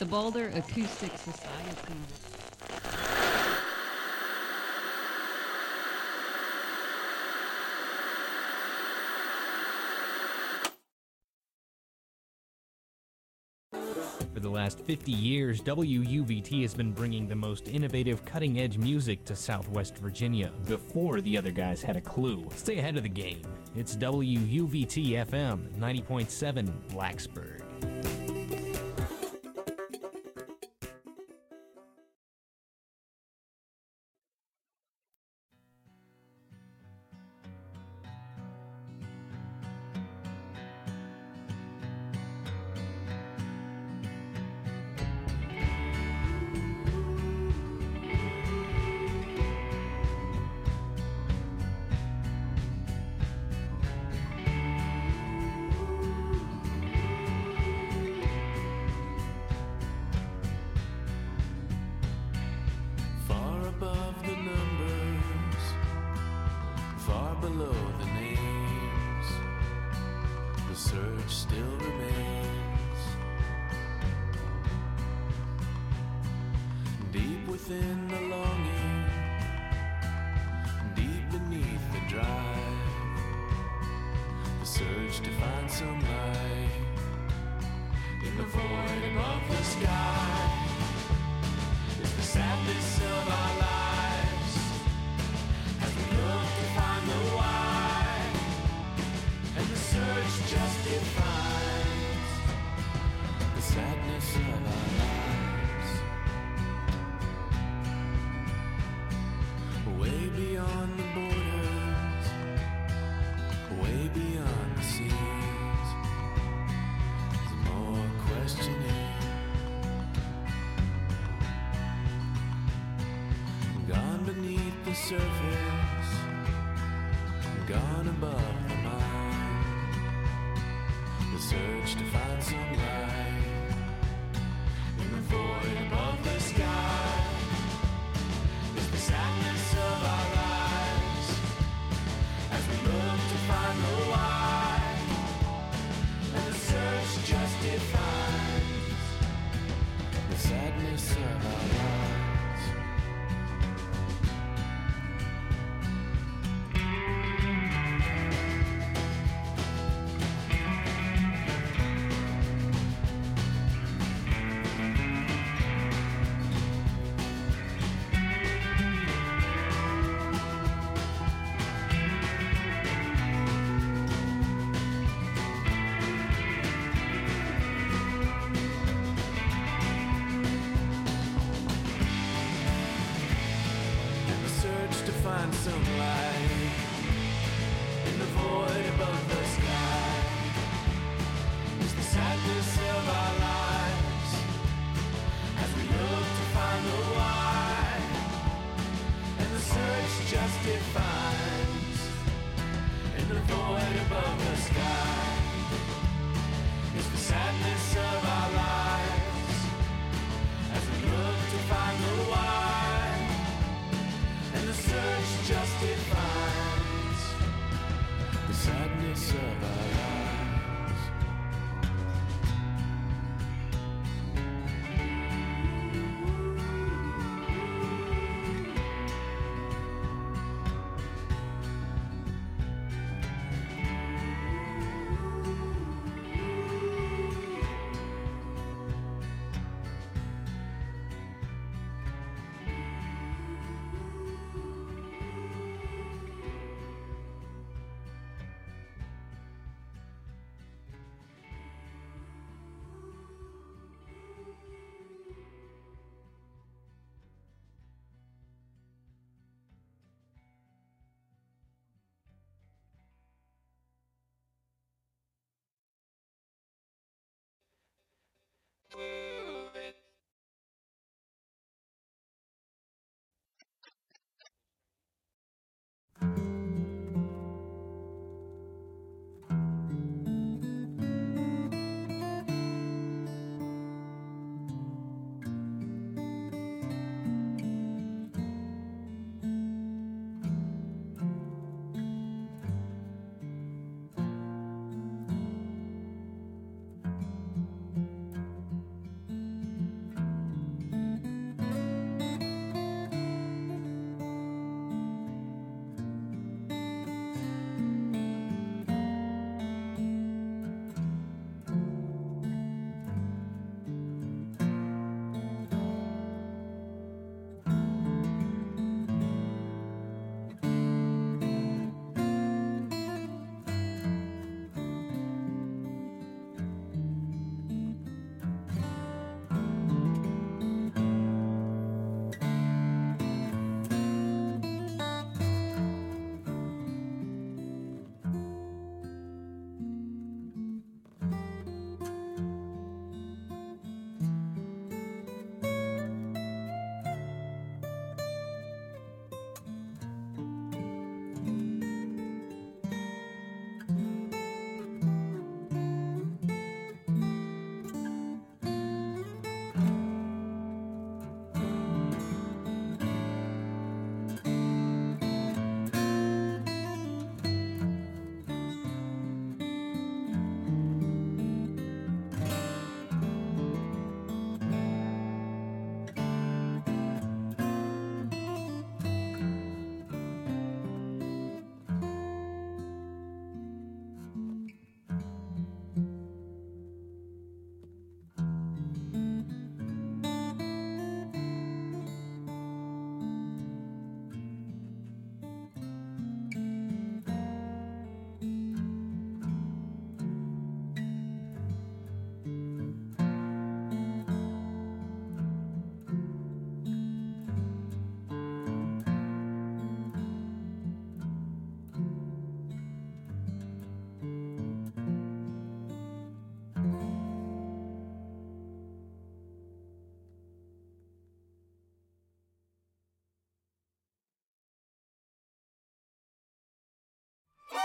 the Boulder Acoustic Society. For the last 50 years, WUVT has been bringing the most innovative, cutting-edge music to Southwest Virginia before the other guys had a clue. Stay ahead of the game. It's WUVT-FM 90.7 Blacksburg.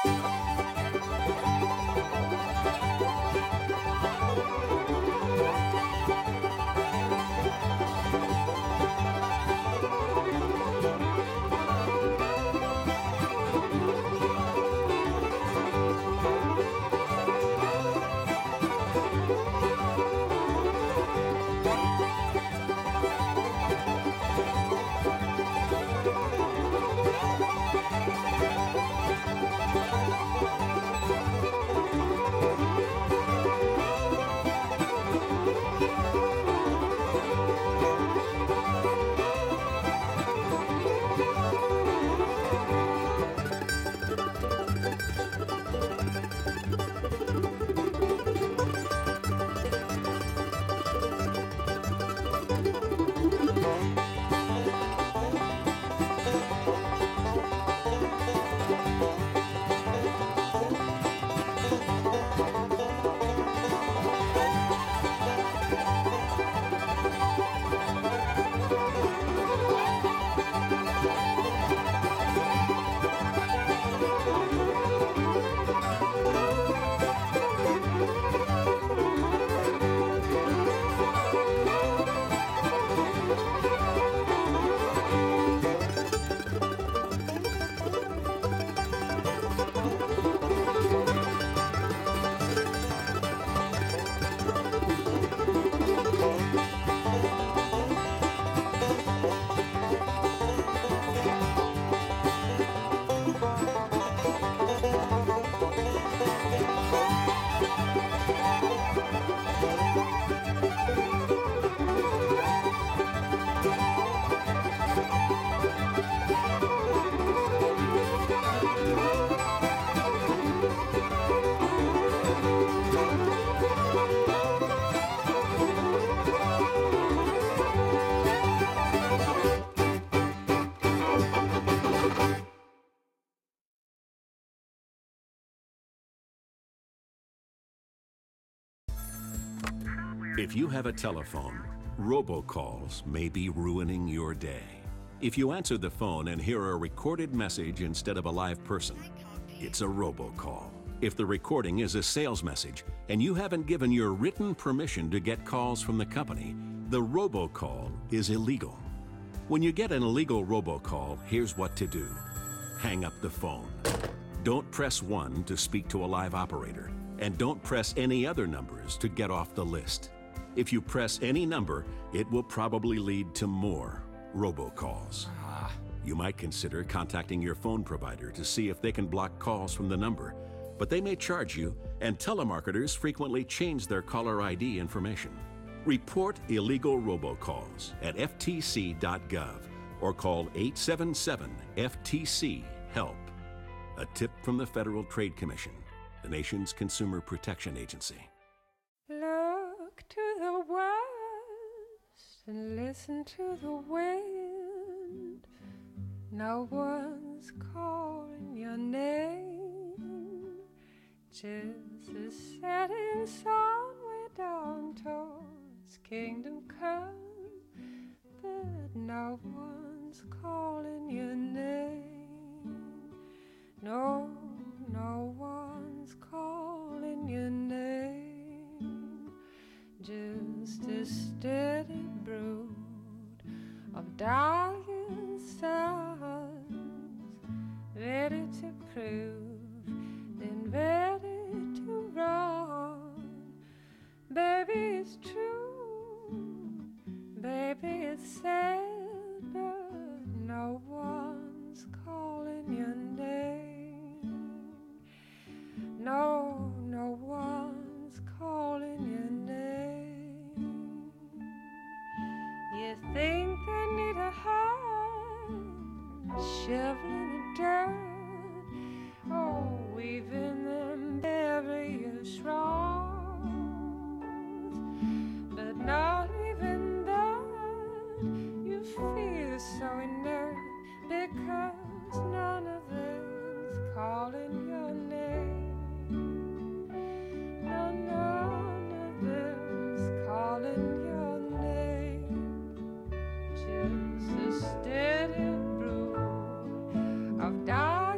If you have a telephone, robocalls may be ruining your day. If you answer the phone and hear a recorded message instead of a live person, it's a robocall. If the recording is a sales message and you haven't given your written permission to get calls from the company, the robocall is illegal. When you get an illegal robocall, here's what to do. Hang up the phone. Don't press 1 to speak to a live operator, and don't press any other numbers to get off the list. If you press any number, it will probably lead to more robocalls. You might consider contacting your phone provider to see if they can block calls from the number, but they may charge you, and telemarketers frequently change their caller ID information. Report illegal robocalls at ftc.gov or call 877-FTC-HELP. A tip from the Federal Trade Commission, the nation's consumer protection agency. Look to the west and listen to the wind. No one's calling your name. Just a setting sun way down towards kingdom come, but no one's calling your name. No, no one's calling your name. Just a steady brood of dying suns, ready to prove, then ready to run. Baby, it's true, baby, it's sad, but no one's calling your name. No, no one's calling your name. You think they need a hand shoveling the dirt, oh, weaving them various wrongs, but not even that. You feel so inert because none of them's calling your name. No, none of them's calling your name. Just a steady brew of dying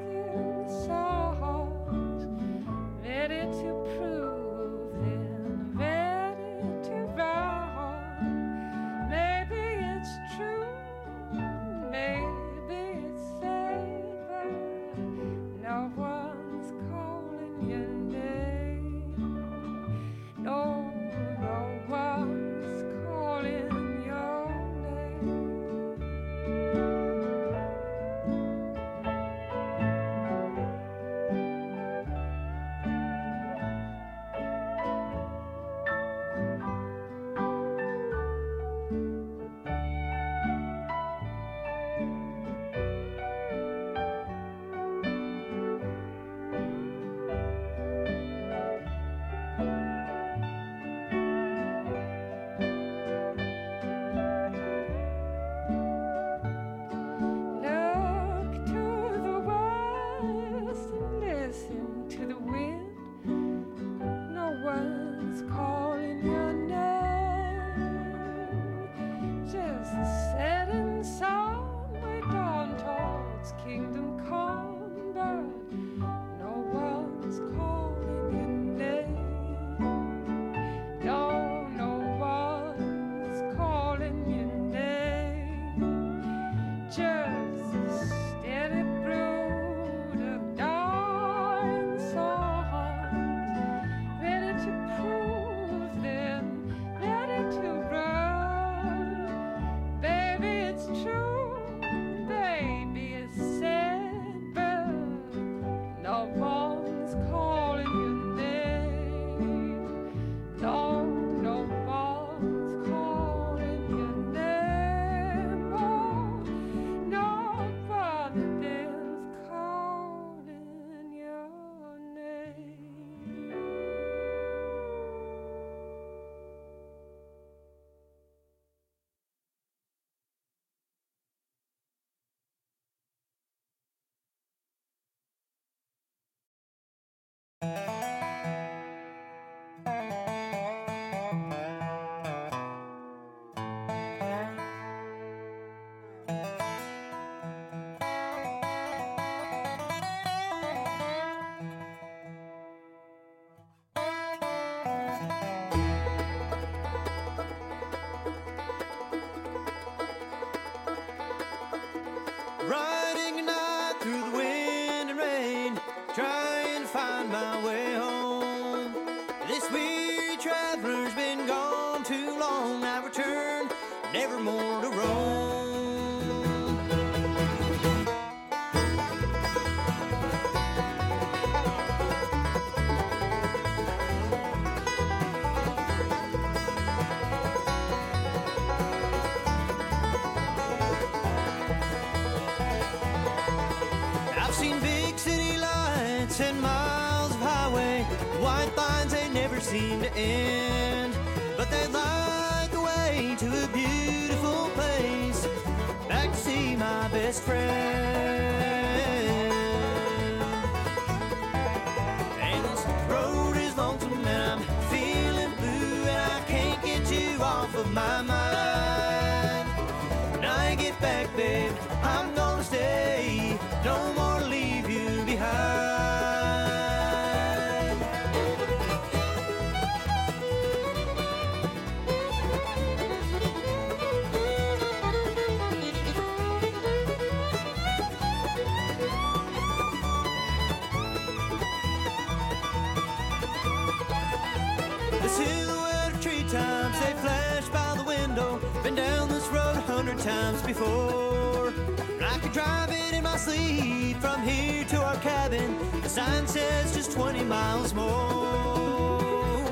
riding at night through the wind and rain, trying to find my way home. This weary traveler's been gone too long. I return, never more to roam. I've seen big city lights and miles of highway, white lines they never seem to end, but they light the way to a beautiful place, back to see my best friend. And this road is lonesome and I'm feeling blue, and I can't get you off of my mind. When I get back, babe, I'm gonna stay, no more to leave you behind. The silhouette of treetops, they flash by the window. Been down this road 100 times before. I could drive it in my sleep from here to our cabin. The sign says just 20 miles more.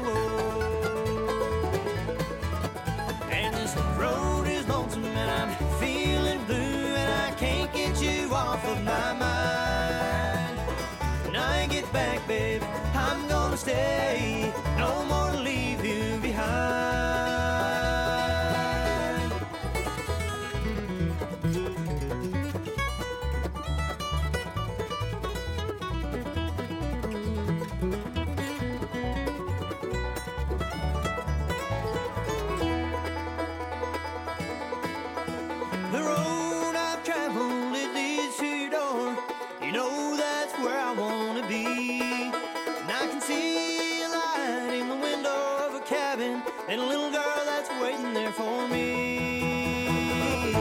And this road is lonesome and I'm feeling blue, and I can't get you off of my mind. When I get back, babe, I'm gonna stay, no more to leave you behind. The road I've traveled, it leads to your door. You know that's where I wanna be. And I can see a light in the window of a cabin, and a little girl that's waiting there for me.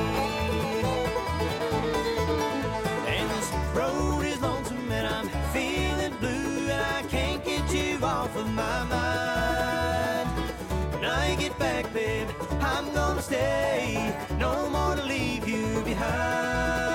And this road is lonesome and I'm feeling blue, and I can't get you off of my mind. When I get back, babe, I'm gonna stay, no more to leave you behind.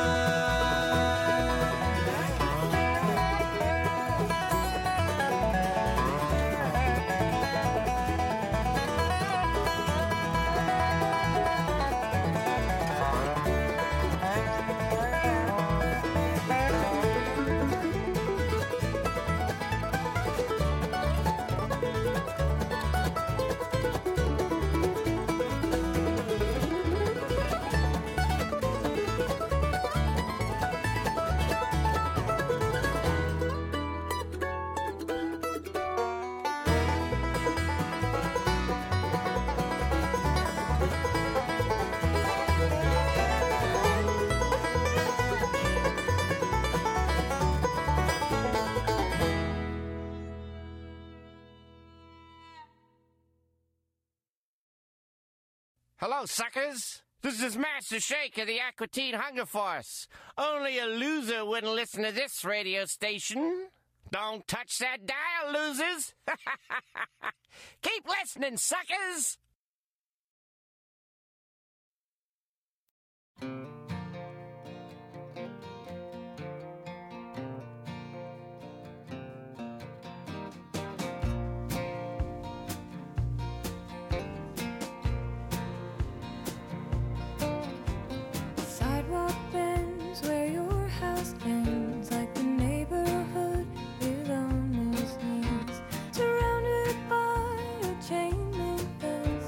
Hello, suckers. This is Master Shake of the Aqua Teen Hunger Force. Only a loser wouldn't listen to this radio station. Don't touch that dial, losers. Keep listening, suckers. Sidewalk bends where your house ends, like the neighborhood live on its knees, surrounded by a chain link fence.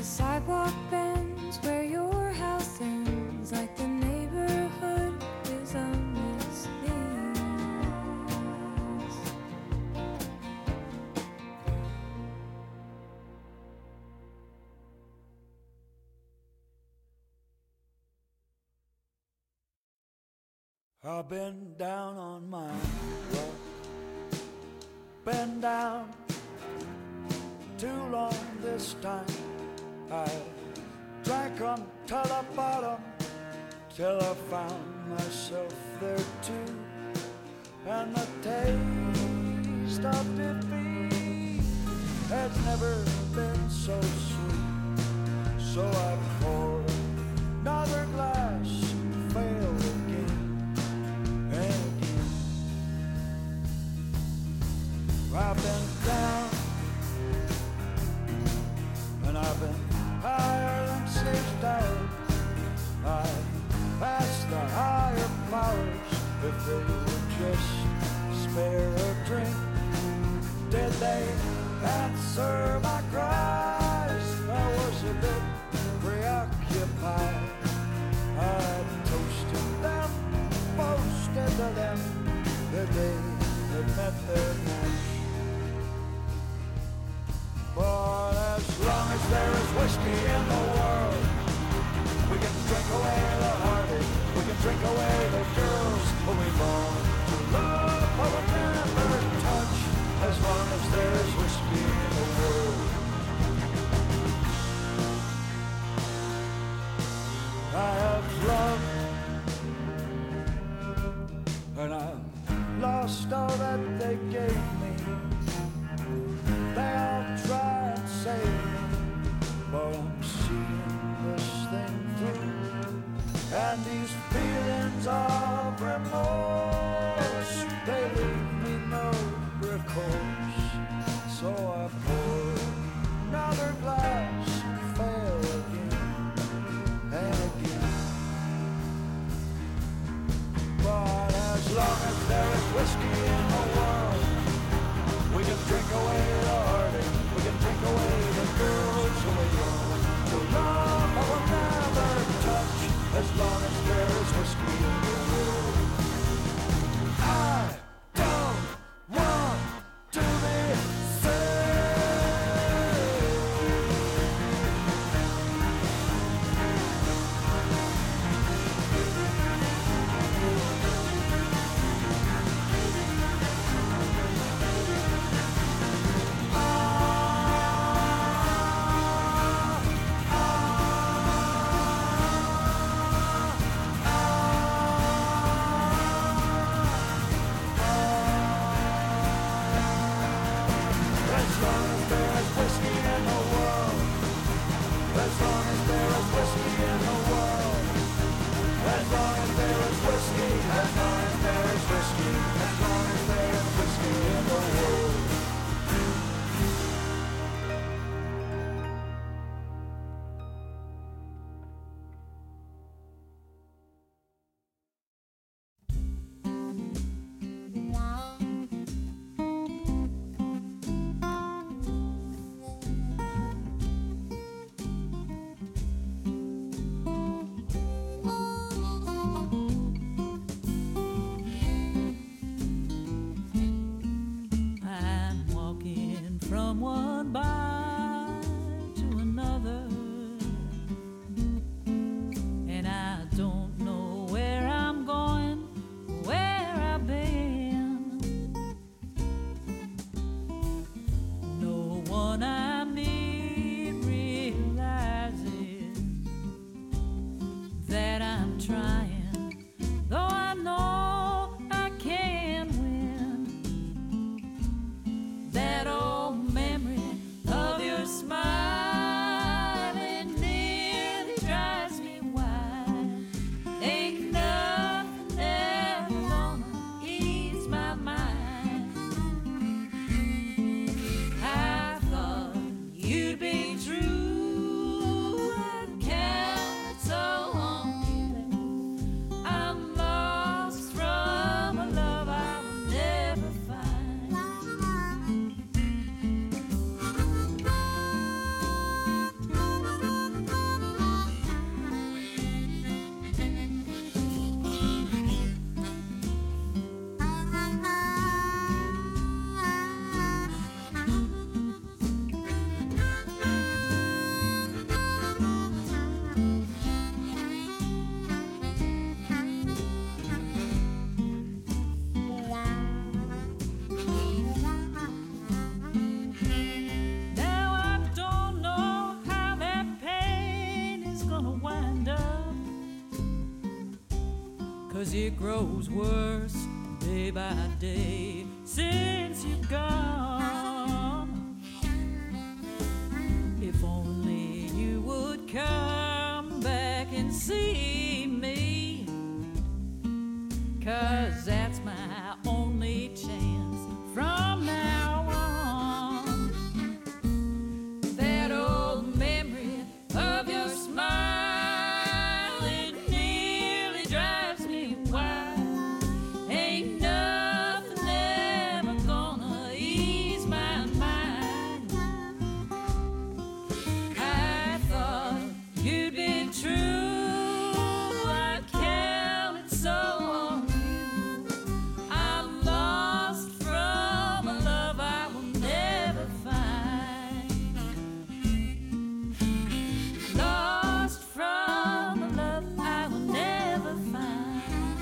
sidewalk bends where your house ends, like the neighborhood is a mislead. I've been down on my luck, been down too long this time. I drank until the bottom, till I found myself there too. And the taste of defeat has never been so sweet. So I poured another glass and failed again and again. I've been down and I've been higher than 6 down. I asked the higher powers if they would just spare a drink. Did they answer my cries? I was a bit preoccupied. I toasted them, boasted to them the day that met their match. But as long as there is whiskey in the world, we can drink away the heartache, we can drink away the girls who we born to love but will never touch. As long as there is whiskey in the world, I have loved and I've lost all that they gave me. They all try and save me, but I'm seeing this thing through. And these feelings of remorse, they leave me no recourse. So I pour another glass and fail again and again. But as long as there is whiskey in the world, we can drink away the heartache, we can drink away the girls who we want to love but will never touch. As long as there is whiskey 'cause it grows worse day by day since you've gone. If only you would come back and see me, 'cause that's my only chance from now on. That old memory of your smile, it nearly drives me wild. Ain't nothing ever gonna ease my mind. I thought you'd been true, I counted so on you. I'm lost from a love I will never find. Lost from a love I will never find.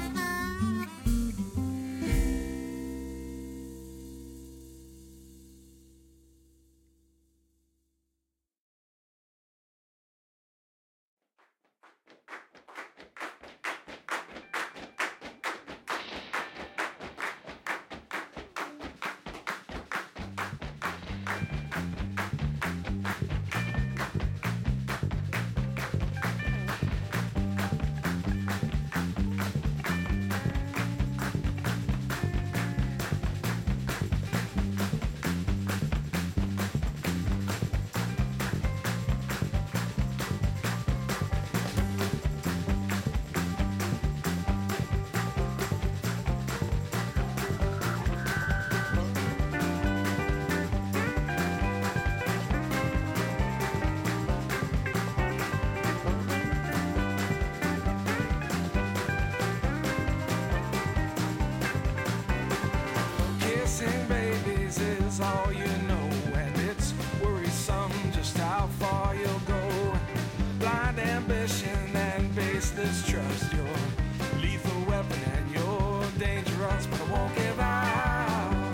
Kissing babies is all you know, and it's worrisome just how far you'll go. Blind ambition and baseless trust, your lethal weapon and you're dangerous, but I won't give out.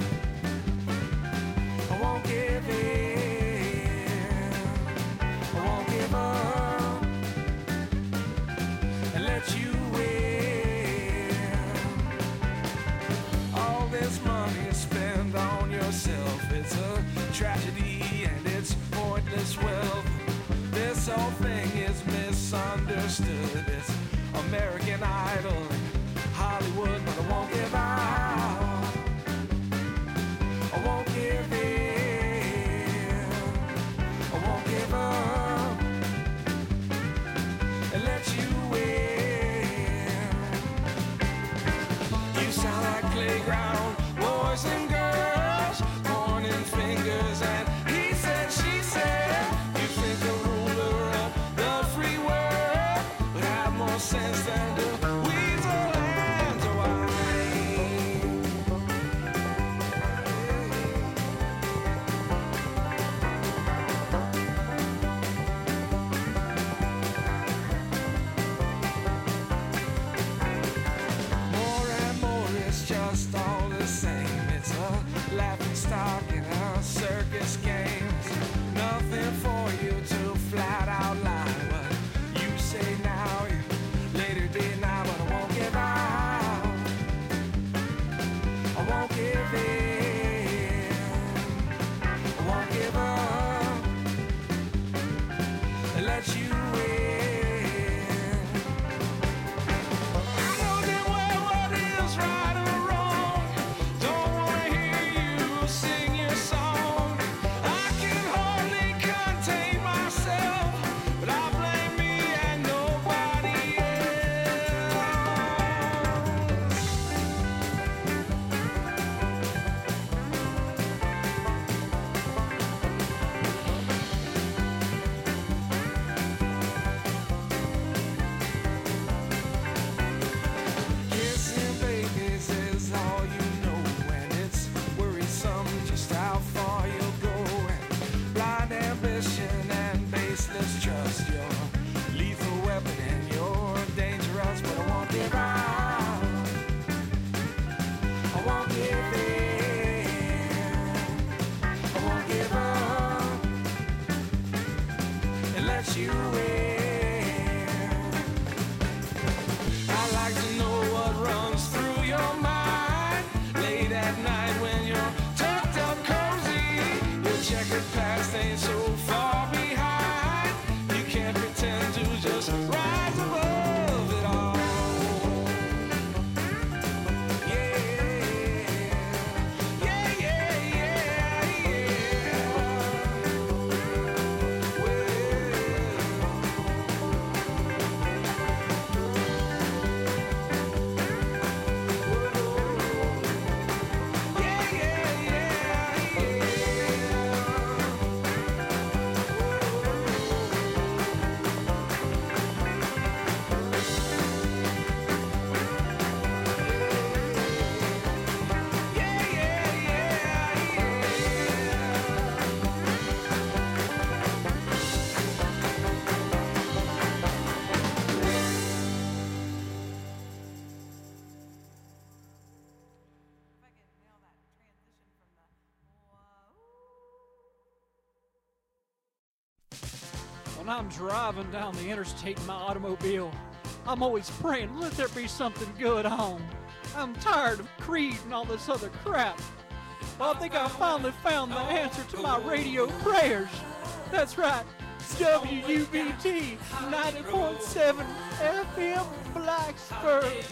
I won't give in. I won't give up and let you win. All this money spent on yourself, it's a tragedy and it's pointless wealth. This whole thing is misunderstood. It's American Idol and Hollywood, but I won't give out. I won't give in. I won't give up and let you win. You sound like playground boys and girls, pointing fingers and he said, she said. You think the ruler of the free world would have more sense than the weasel and the wine. More and more, it's just all the same. It's a laughing stock in a circus games. Nothing for you to flat out lie. What you say now, you later did now, but I won't give out. I won't give in. I won't give up and let you win. I know damn well what is right or wrong. Don't wanna hear you sing your song. I can hardly contain myself, but I blame me and nobody else. Kissing babies is all you know, and it's worrisome just how far you'll go. Blind ambition and baseless trust, your lethal weapon and you're dangerous, but I won't give out. I won't give in. I won't give up and let you win. I like to know what When I'm driving down the interstate in my automobile, I'm always praying, let there be something good on. I'm tired of Creed and all this other crap. Well, I think I finally found the answer to my radio prayers. That's right, WUBT 90.7 FM Blacksburg.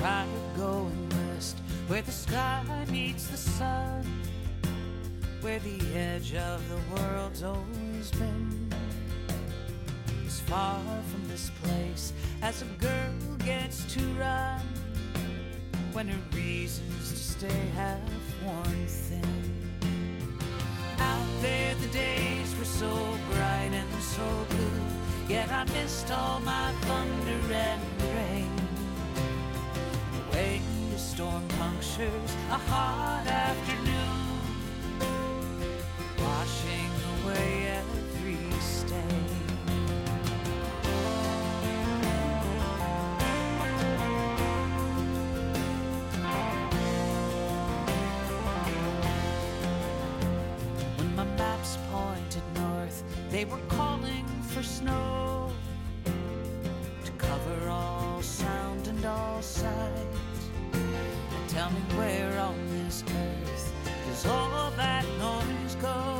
Try going west, where the sky meets the sun, where the edge of the world's always been. As far from this place as a girl gets to run, when her reasons to stay have worn thin. Out there the days were so bright and so blue, yet I missed all my thunder and rain. The way the storm punctures a hot afternoon, washing away every stain. When my maps pointed north, they were calling for snow to cover all sound and all sight. And tell me where on this earth does all that noise go?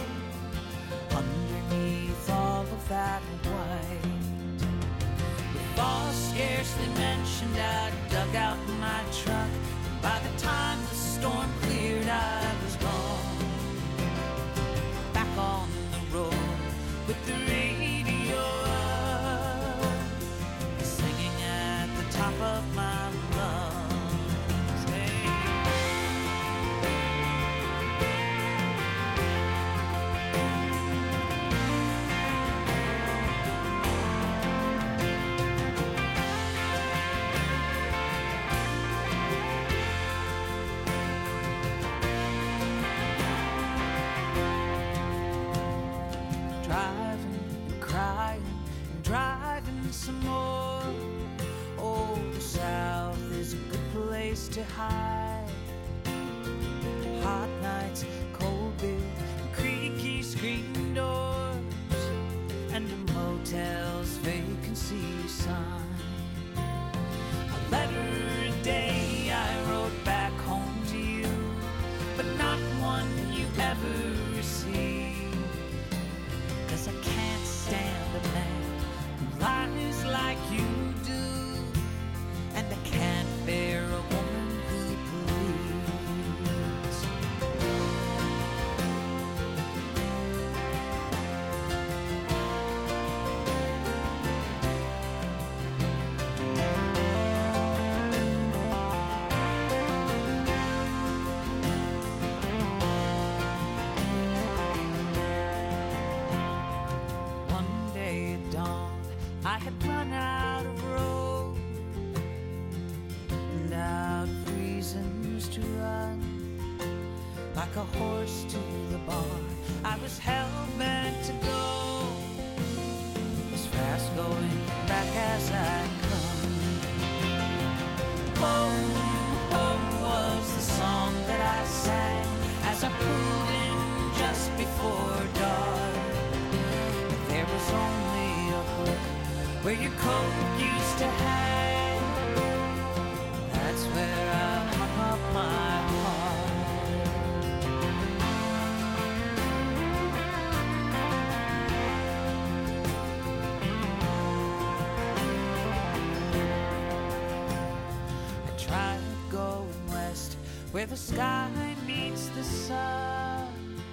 Underneath all of that white, with all scarcely mentioned, I dug out my truck. And by the time the storm cleared, I was gone, back on the road with the radio up, singing at the top of my lungs. Hey. Driving and crying and driving some more. Oh, the South is a good place to hide. Hot nights, cold beer, and creaky screen doors, and a motel's vacancy sign. A letter a day I wrote back home to you, but not one you ever received. 'Cause I can't stand a man who lies like you do, and I can't bear a woman who believes. One day at dawn, I had run out of road and out of reasons to run. Like a horse to the barn, I was hell-bent to go, as fast going back as I come. Home, home was the song that I sang as I pulled in just before dark. There was only a hook where your coat used to hang. That's where I hung up my heart. I tried going west, where the sky meets the sun.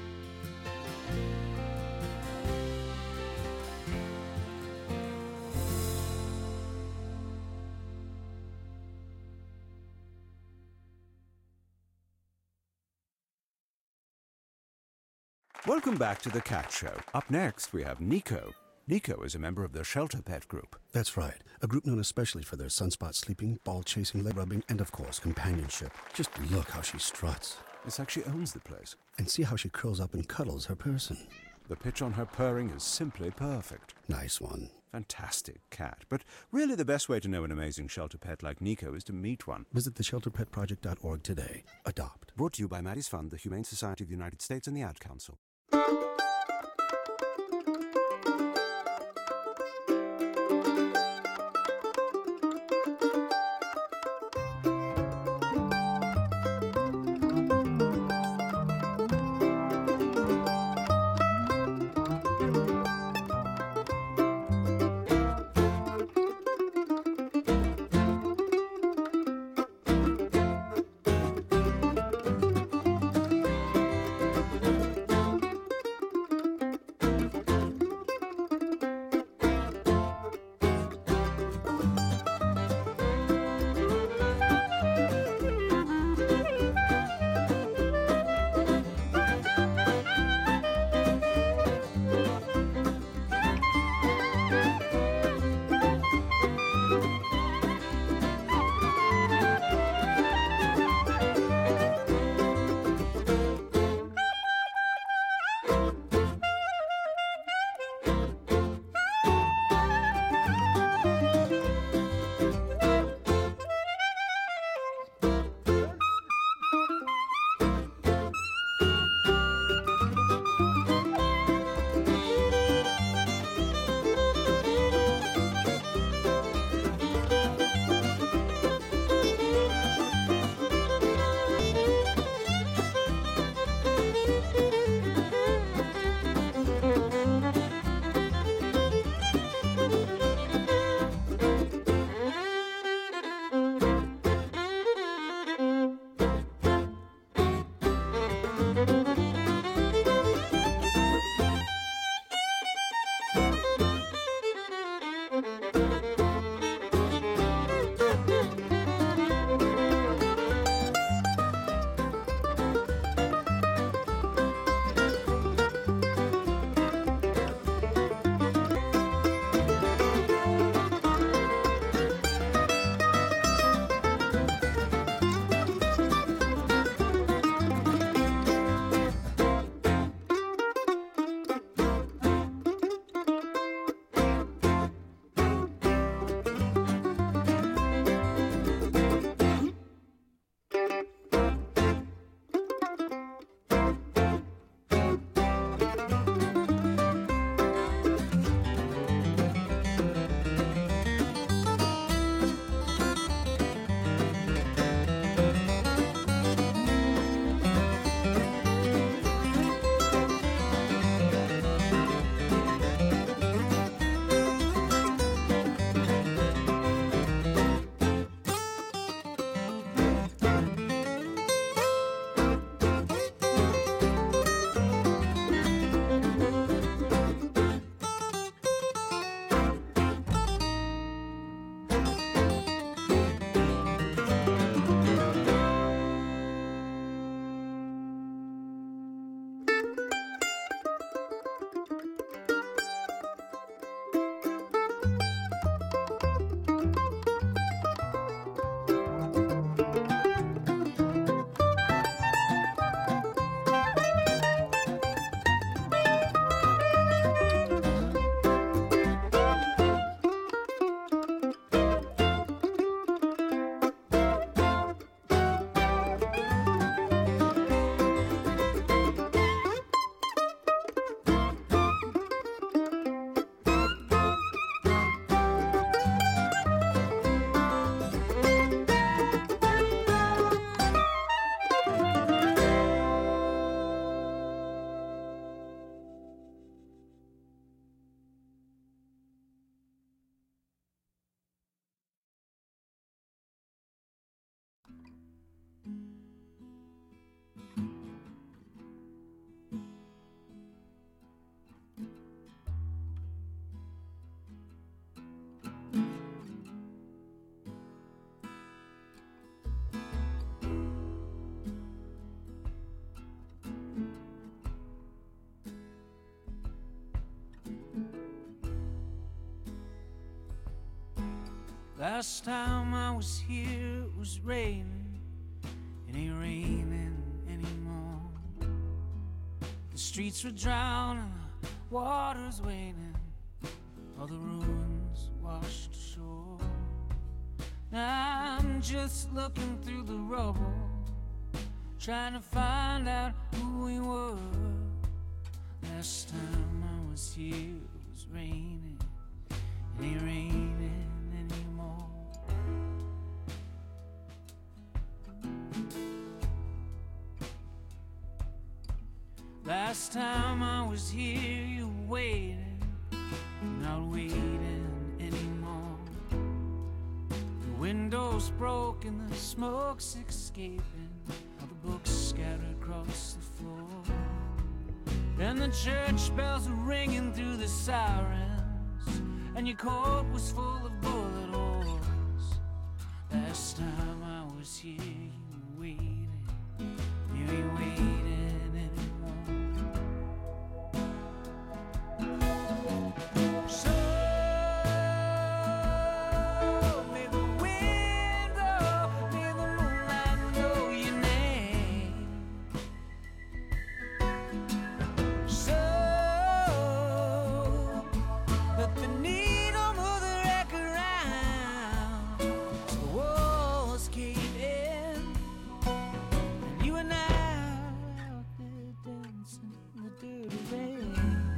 Welcome back to The Cat Show. Up next, we have Nico. Nico is a member of the Shelter Pet Group. That's right. A group known especially for their sunspot sleeping, ball chasing, leg rubbing, and of course, companionship. Just look how she struts. It's like she owns the place. And see how she curls up and cuddles her person. The pitch on her purring is simply perfect. Nice one. Fantastic cat. But really the best way to know an amazing shelter pet like Nico is to meet one. Visit theshelterpetproject.org today. Adopt. Brought to you by Maddie's Fund, the Humane Society of the United States, and the Ad Council. Last time I was here, it was raining. It ain't raining anymore. The streets were drowning, the water's waiting, all the ruins washed ashore. Now I'm just looking through the rubble, trying to find out who we were. Last time I was here, it was raining. It ain't raining anymore. Last time I was here, you were waiting. I'm not waiting anymore. The window's broken, the smoke's escaping, all the books scattered across the floor. And the church bells are ringing through the sirens, and your coat was full of bullet holes. Last time I was here, you were waiting. You ain't waiting anymore. So may the wind blow, may the moonlight know your name. So let the needle move the wreck around, the walls cave in, and you and I are out there dancing in the dirty rain.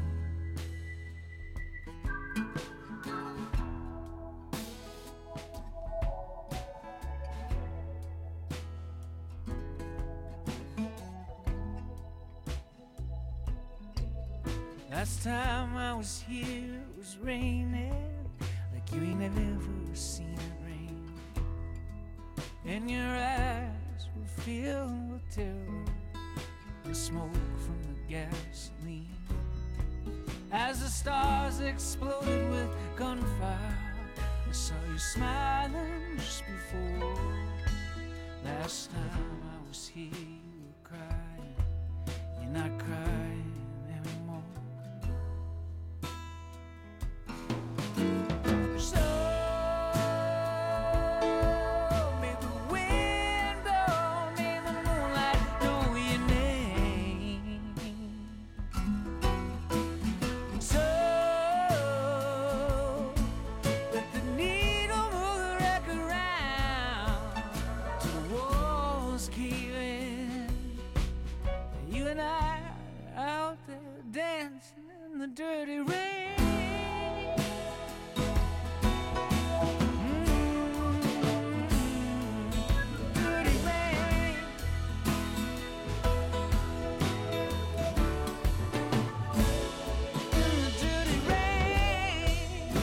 Last time I was here, it was raining like you ain't ever seen it rain. And your eyes were filled with terror and smoke from the gasoline. As the stars exploded with gunfire, I saw you smiling just before. Last time I was here, you were crying. You're not crying anymore. So may the wind blow, may the moonlight know your name. So let the needle move the wreck around till the walls cave in. You and I are out there dancing in the dirty rain. Dirty rain. In the dirty rain.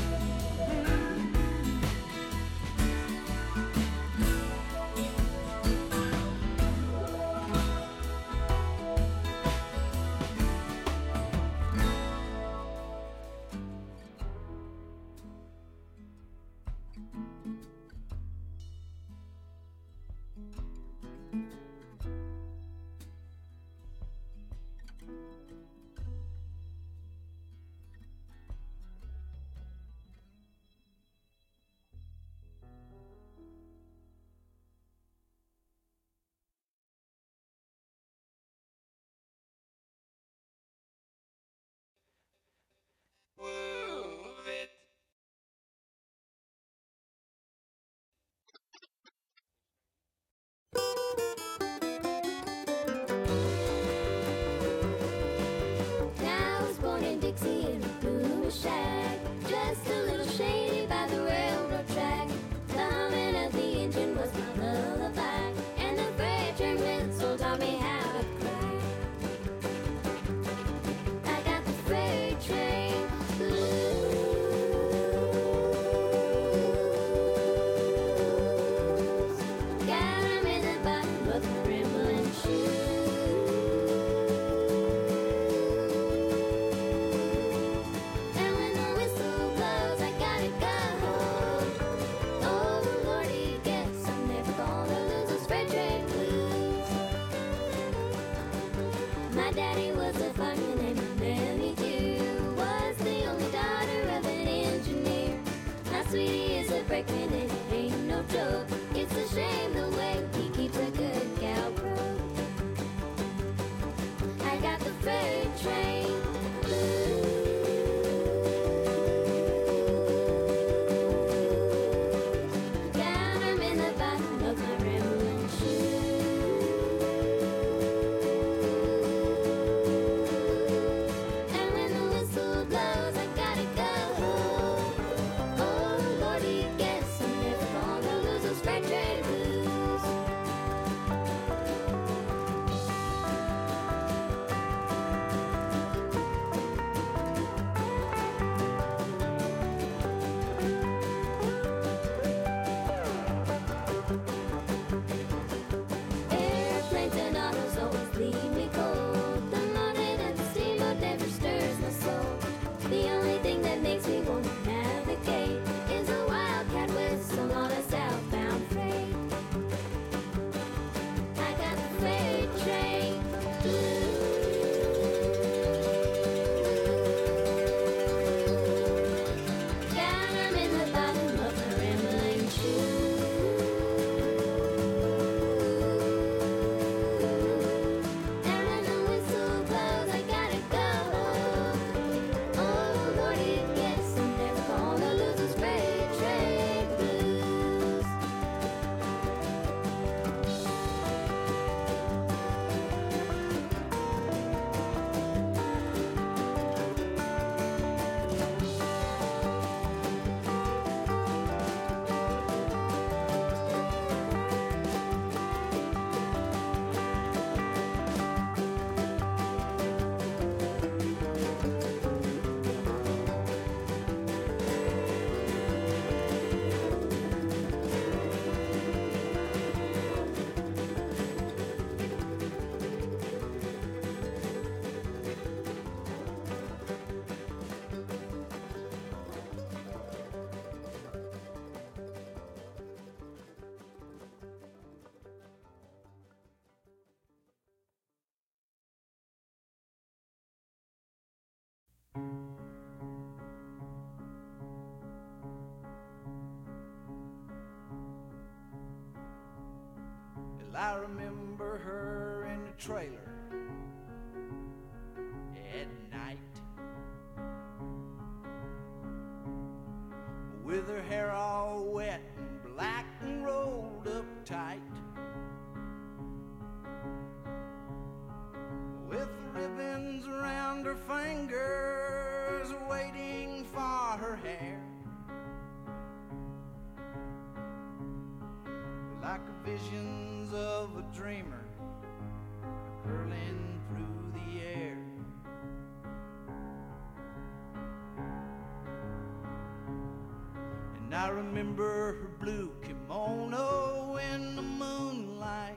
I remember her in the trailer at night, with her hair all wet and black and rolled up tight, with ribbons around her fingers waiting for her hair, like visions of a dreamer curling through the air. And I remember her blue kimono in the moonlight,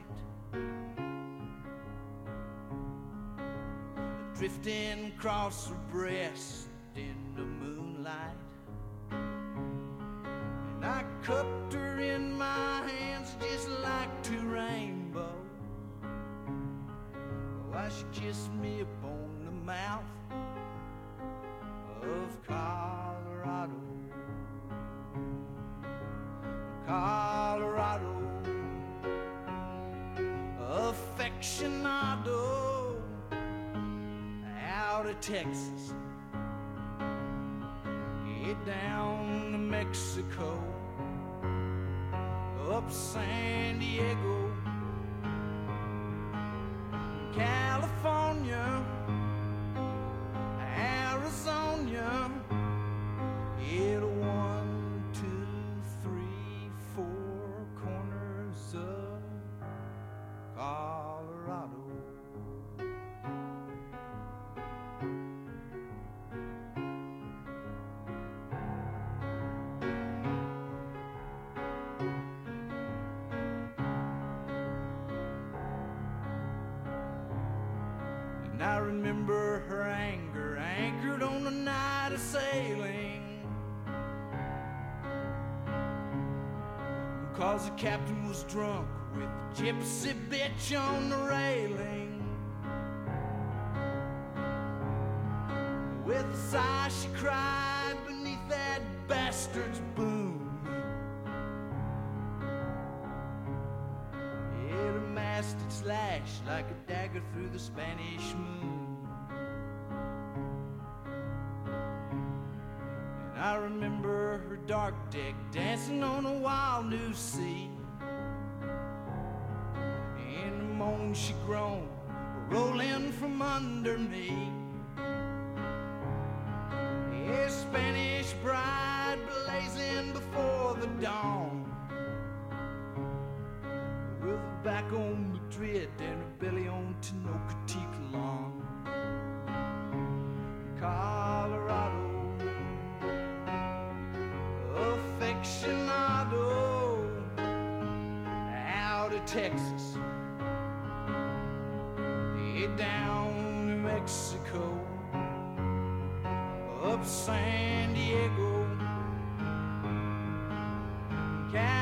drifting across her breast in the moonlight. And I cupped her in my hands just like two rainbows, while she kissed me upon the mouth of Colorado. Colorado, affectionado, out of Texas, get down to Mexico, up San Diego, California, Arizona, it 1, 2, 3, 4 corners of Colorado. And I remember her anger anchored on the night of sailing, 'cause the captain was drunk with the gypsy bitch on the railing. With a sigh she cried beneath that bastard's boom. It masted slash like a dagger through the Spanish moon. And I remember her dark deck dancing on a wild new sea. In the moan she groaned, rolling from under me. A Spanish bride blazing before the dawn, with her back on Madrid and her belly on Tenochtitlan. Colorado, affectionado, out of Texas, down to Mexico, up San Diego,